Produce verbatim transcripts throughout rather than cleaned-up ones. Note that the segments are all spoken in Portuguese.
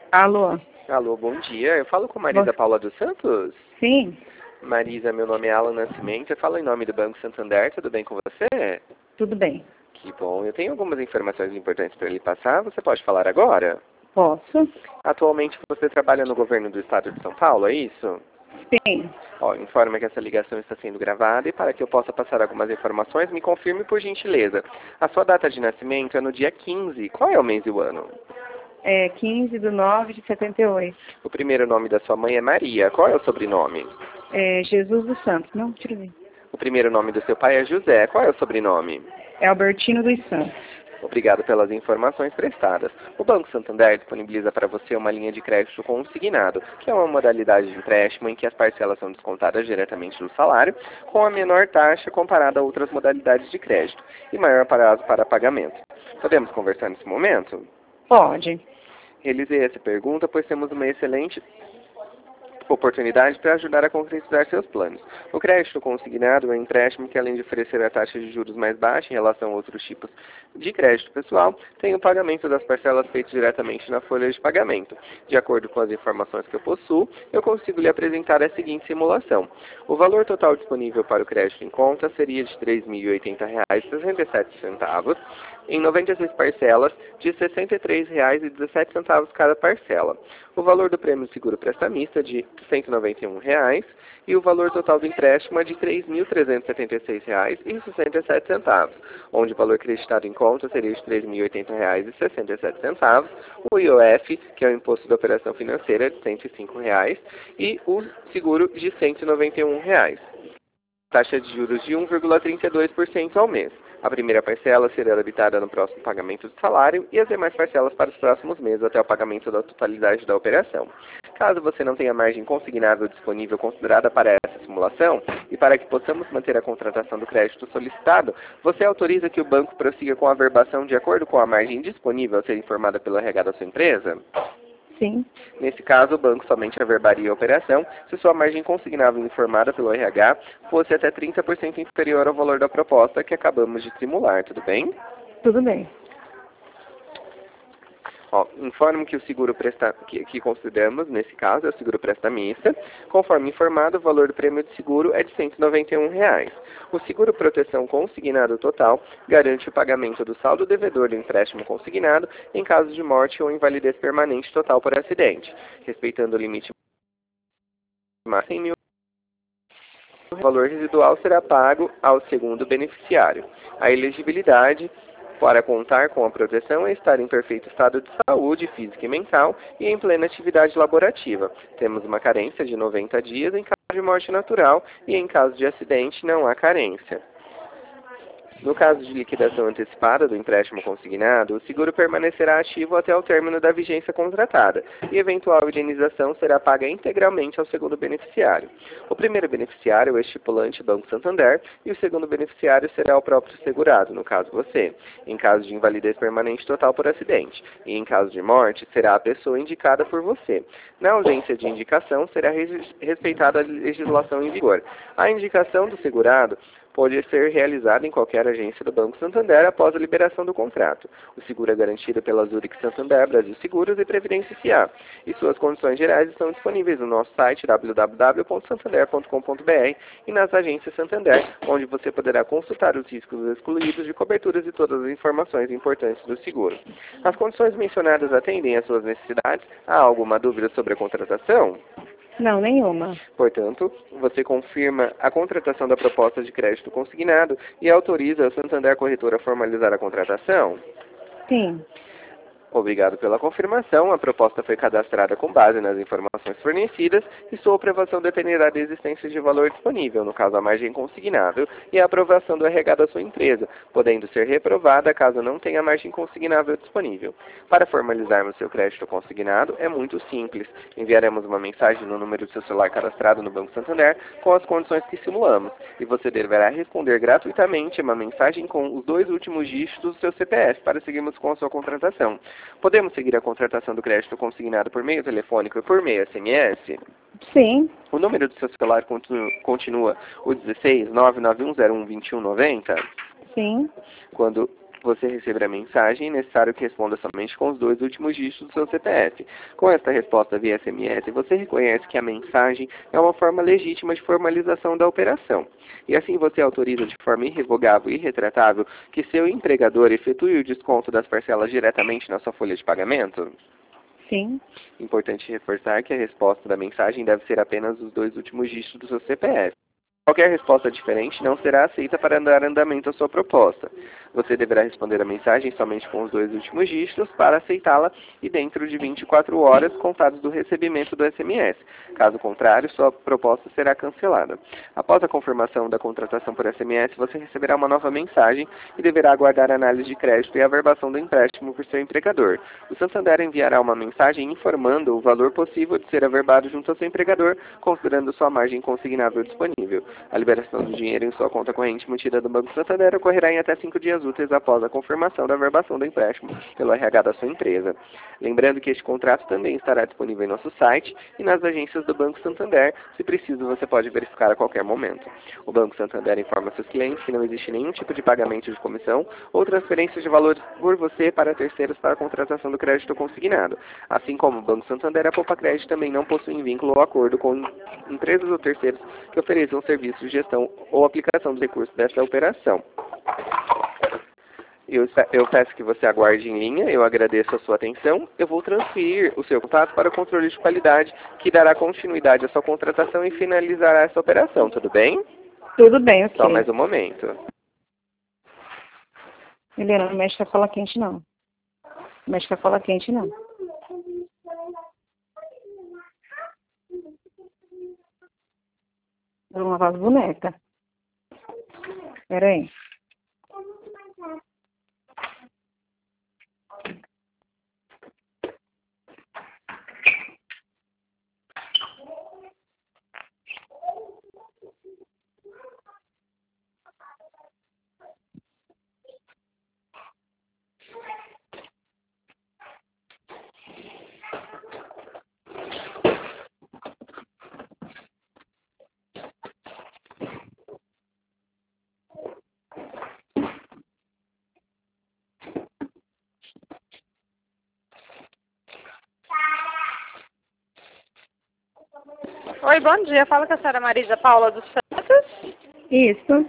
Alô? Alô, bom dia. Eu falo com Marisa Bom- Paula dos Santos? Sim, Marisa, meu nome é Alan Nascimento. Eu falo em nome do Banco Santander. Tudo bem com você? tudo bem. Que bom. Eu tenho algumas informações importantes para lhe passar. Você pode falar agora? Posso? Atualmente você trabalha no governo do estado de São Paulo, é isso? Sim. Ó, informa que essa ligação está sendo gravada e para que eu possa passar algumas informações, me confirme por gentileza. A sua data de nascimento é no dia quinze. Qual é o mês e o ano? É quinze de nove de setenta e oito. O primeiro nome da sua mãe é Maria. Qual é o sobrenome? É Jesus dos Santos. Não, tira eu ver. O primeiro nome do seu pai é José. Qual é o sobrenome? É Albertino dos Santos. Obrigado pelas informações prestadas. O Banco Santander disponibiliza para você uma linha de crédito consignado, que é uma modalidade de empréstimo em que as parcelas são descontadas diretamente do salário, com a menor taxa comparada a outras modalidades de crédito e maior prazo para pagamento. Podemos conversar nesse momento? Pode. Realizei essa pergunta, pois temos uma excelente oportunidade para ajudar a concretizar seus planos. O crédito consignado é um empréstimo que, além de oferecer a taxa de juros mais baixa em relação a outros tipos de crédito pessoal, tem o pagamento das parcelas feito diretamente na folha de pagamento. De acordo com as informações que eu possuo, eu consigo lhe apresentar a seguinte simulação. O valor total disponível para o crédito em conta seria de três mil e oitenta reais e sessenta e sete centavos, em noventa e seis parcelas de sessenta e três reais e dezessete centavos cada parcela. O valor do prêmio seguro prestamista é de cento e noventa e um reais e o valor total do empréstimo é de três mil trezentos e setenta e seis reais e sessenta e sete centavos, onde o valor creditado em conta seria de três mil e oitenta reais e sessenta e sete centavos, o I O F, que é o Imposto da Operação Financeira, de cento e cinco reais e o seguro de cento e noventa e um reais. Taxa de juros de um vírgula trinta e dois por cento ao mês. A primeira parcela será debitada no próximo pagamento do salário e as demais parcelas para os próximos meses até o pagamento da totalidade da operação. Caso você não tenha margem consignável disponível considerada para essa simulação e para que possamos manter a contratação do crédito solicitado, você autoriza que o banco prossiga com a averbação de acordo com a margem disponível a ser informada pelo R H da sua empresa? Sim. Nesse caso, o banco somente averbaria a operação se sua margem consignável informada pelo R H fosse até trinta por cento inferior ao valor da proposta que acabamos de simular, tudo bem? Tudo bem. Ó, informo que o seguro presta... que, que consideramos, nesse caso, é o seguro prestamista. Conforme informado, o valor do prêmio de seguro é de cento e noventa e um reais. O seguro proteção consignado total garante o pagamento do saldo devedor do empréstimo consignado em caso de morte ou invalidez permanente total por acidente, respeitando o limite máximo em mil. O valor residual será pago ao segundo beneficiário. A elegibilidade para contar com a proteção é estar em perfeito estado de saúde física e mental e em plena atividade laborativa. Temos uma carência de noventa dias em caso de morte natural e em caso de acidente não há carência. No caso de liquidação antecipada do empréstimo consignado, o seguro permanecerá ativo até o término da vigência contratada e eventual indenização será paga integralmente ao segundo beneficiário. O primeiro beneficiário é o estipulante Banco Santander e o segundo beneficiário será o próprio segurado, no caso você, em caso de invalidez permanente total por acidente, e em caso de morte será a pessoa indicada por você. Na ausência de indicação, será respeitada a legislação em vigor. A indicação do segurado pode ser realizada em qualquer agência do Banco Santander após a liberação do contrato. O seguro é garantido pela Zurich Santander, Brasil Seguros e Previdência S A. E suas condições gerais estão disponíveis no nosso site w w w ponto santander ponto com ponto b r e nas agências Santander, onde você poderá consultar os riscos excluídos de coberturas e todas as informações importantes do seguro. As condições mencionadas atendem às suas necessidades? Há alguma dúvida sobre a contratação? Não, nenhuma. Portanto, você confirma a contratação da proposta de crédito consignado e autoriza a Santander Corretora a formalizar a contratação? Sim. Obrigado pela confirmação. A proposta foi cadastrada com base nas informações fornecidas e sua aprovação dependerá da existência de valor disponível, no caso a margem consignável, e a aprovação do R H da sua empresa, podendo ser reprovada caso não tenha margem consignável disponível. Para formalizarmos seu crédito consignado, é muito simples. Enviaremos uma mensagem no número do seu celular cadastrado no Banco Santander com as condições que simulamos, e você deverá responder gratuitamente uma mensagem com os dois últimos dígitos do seu C P F para seguirmos com a sua contratação. Podemos seguir a contratação do crédito consignado por meio telefônico e por meio S M S? Sim. O número do seu celular continua, continua o dezesseis, nove nove um zero um, dois um nove zero? Sim. Quando você receber a mensagem, é necessário que responda somente com os dois últimos dígitos do seu C P F. Com esta resposta via S M S, você reconhece que a mensagem é uma forma legítima de formalização da operação. E assim você autoriza de forma irrevogável e irretratável que seu empregador efetue o desconto das parcelas diretamente na sua folha de pagamento? Sim. Importante reforçar que a resposta da mensagem deve ser apenas os dois últimos dígitos do seu C P F. Qualquer resposta diferente não será aceita para dar andamento à sua proposta. Você deverá responder a mensagem somente com os dois últimos dígitos para aceitá-la e dentro de vinte e quatro horas contados do recebimento do S M S. Caso contrário, sua proposta será cancelada. Após a confirmação da contratação por S M S, você receberá uma nova mensagem e deverá aguardar a análise de crédito e a averbação do empréstimo por seu empregador. O Santander enviará uma mensagem informando o valor possível de ser averbado junto ao seu empregador, considerando sua margem consignável disponível. A liberação do dinheiro em sua conta corrente mantida do Banco Santander ocorrerá em até cinco dias úteis após a confirmação da averbação do empréstimo pelo R H da sua empresa. Lembrando que este contrato também estará disponível em nosso site e nas agências do Banco Santander. Se preciso, você pode verificar a qualquer momento. O Banco Santander informa seus clientes que não existe nenhum tipo de pagamento de comissão ou transferência de valores por você para terceiros para a contratação do crédito consignado. Assim como o Banco Santander, a Poupa Crédito também não possui vínculo ou acordo com empresas ou terceiros que ofereçam serviços de gestão ou aplicação dos recursos dessa operação. Eu, eu peço que você aguarde em linha, eu agradeço a sua atenção. Eu vou transferir o seu contato para o controle de qualidade, que dará continuidade à sua contratação e finalizará essa operação, tudo bem? Tudo bem, ok. Só mais um momento. Helena, não mexe com a cola quente, não. Não mexe com a cola quente, não. Vou lavar as bonecas. Espera aí. Oi, bom dia. Fala com a senhora Marisa Paula dos Santos. Isso.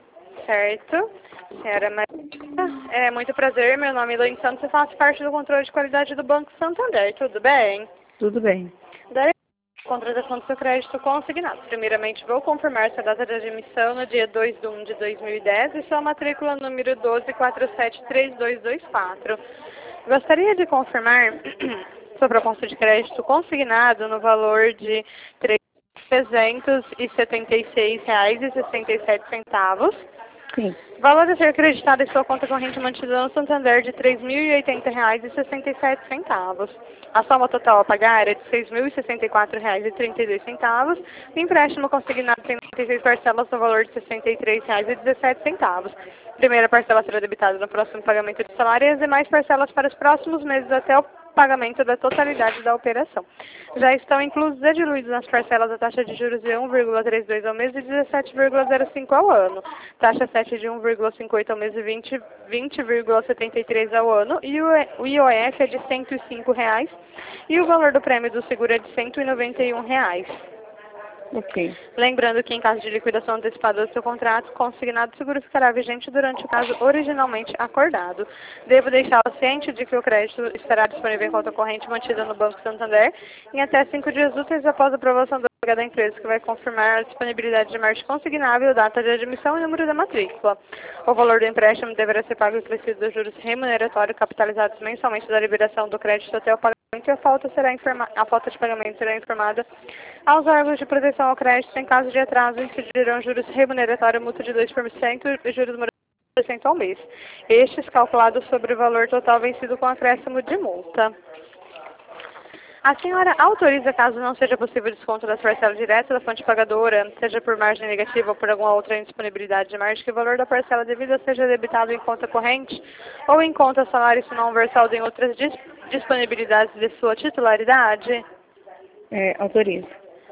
Certo. Senhora Marisa, é muito prazer. Meu nome é Luiz Santos. Eu faço parte do controle de qualidade do Banco Santander. Tudo bem? Tudo bem. Darei a contratação do seu crédito consignado. Primeiramente, vou confirmar sua data de admissão no dia dois de um de dois mil e dez e sua matrícula número doze quatro sete três dois dois quatro. Gostaria de confirmar sua proposta de crédito consignado no valor de trezentos e setenta e seis reais e sessenta e sete centavos. Sim. Valor a ser acreditado em sua conta corrente mantida no Santander de três mil e oitenta reais e sessenta e sete centavos. A soma total a pagar é de seis mil e sessenta e quatro reais e trinta e dois centavos. O empréstimo consignado tem noventa e seis parcelas no valor de sessenta e três reais e dezessete centavos. Primeira parcela será debitada no próximo pagamento de salário e as demais parcelas para os próximos meses até o pagamento da totalidade da operação. Já estão inclusos e diluídos nas parcelas a taxa de juros de um vírgula trinta e dois ao mês e dezessete vírgula zero cinco ao ano, taxa sete de um vírgula cinquenta e oito ao mês e vinte vírgula setenta e três ao ano, e o I O F é de cento e cinco reais e o valor do prêmio do seguro é de cento e noventa e um reais. Ok. Lembrando que em caso de liquidação antecipada do seu contrato, consignado seguro ficará vigente durante o prazo originalmente acordado. Devo deixá-lo ciente de que o crédito estará disponível em conta corrente mantida no Banco Santander em até cinco dias úteis após a aprovação do R H da empresa, que vai confirmar a disponibilidade de margem consignável, data de admissão e número da matrícula. O valor do empréstimo deverá ser pago acrescido dos juros remuneratórios capitalizados mensalmente da liberação do crédito até o pagamento, e a falta, será informa a falta de pagamento será informada aos órgãos de proteção ao crédito. Em caso de atraso, incidirão juros remuneratórios, multa de dois por cento e juros moratórios de dois por cento ao mês. Estes calculados sobre o valor total vencido com acréscimo de multa. A senhora autoriza, caso não seja possível desconto das parcelas diretas da fonte pagadora, seja por margem negativa ou por alguma outra indisponibilidade de margem, que o valor da parcela devida seja debitado em conta corrente ou em conta salário se não versado em outras dis disponibilidades de sua titularidade? É, autorizo.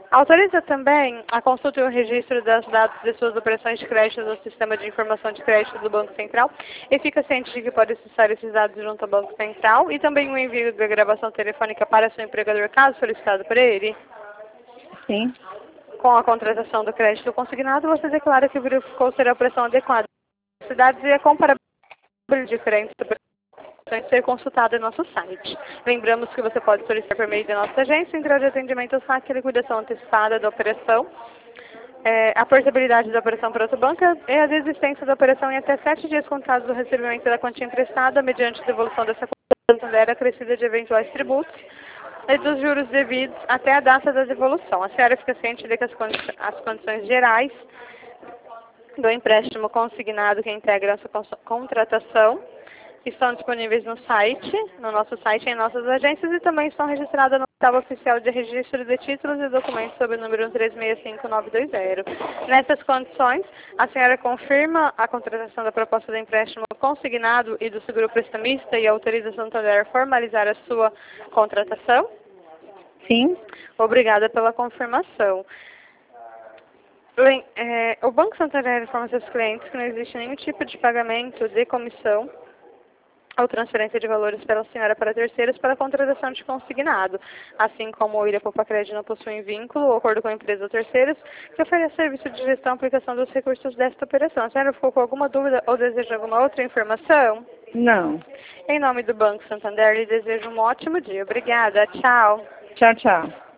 Autoriza também a consulta e o registro dos dados de suas operações de crédito no Sistema de Informação de Crédito do Banco Central e fica ciente de que pode acessar esses dados junto ao Banco Central e também o envio da gravação telefônica para seu empregador, caso solicitado por ele? Sim. Com a contratação do crédito consignado, você declara que verificou ser a operação adequada às necessidades e a comparabilidade de diferentes operações ser consultada em nosso site. Lembramos que você pode solicitar por meio da nossa agência, central de atendimento ao saque e liquidação antecipada da operação, é, a portabilidade da operação para outro banco e a desistência da operação em até sete dias contados do recebimento da quantia emprestada, mediante devolução dessa quantia acrescida de eventuais tributos e dos juros devidos até a data da devolução. A senhora fica ciente de que as, condi as condições gerais do empréstimo consignado que integra a sua contratação estão disponíveis no site, no nosso site em nossas agências e também estão registradas no portal oficial de registro de títulos e documentos sob o número um três seis cinco nove dois zero. Nessas condições, a senhora confirma a contratação da proposta de empréstimo consignado e do seguro prestamista e autoriza a Santander a formalizar a sua contratação? Sim. Obrigada pela confirmação. Bem, é, o Banco Santander informa seus clientes que não existe nenhum tipo de pagamento de comissão ou transferência de valores pela senhora para terceiros para a contratação de consignado, assim como o Ilha Poupa Crédito não possui vínculo ou acordo com a empresa ou terceiros que oferece serviço de gestão e aplicação dos recursos desta operação. A senhora ficou com alguma dúvida ou deseja alguma outra informação? Não. Em nome do Banco Santander, lhe desejo um ótimo dia. Obrigada. Tchau. Tchau, tchau.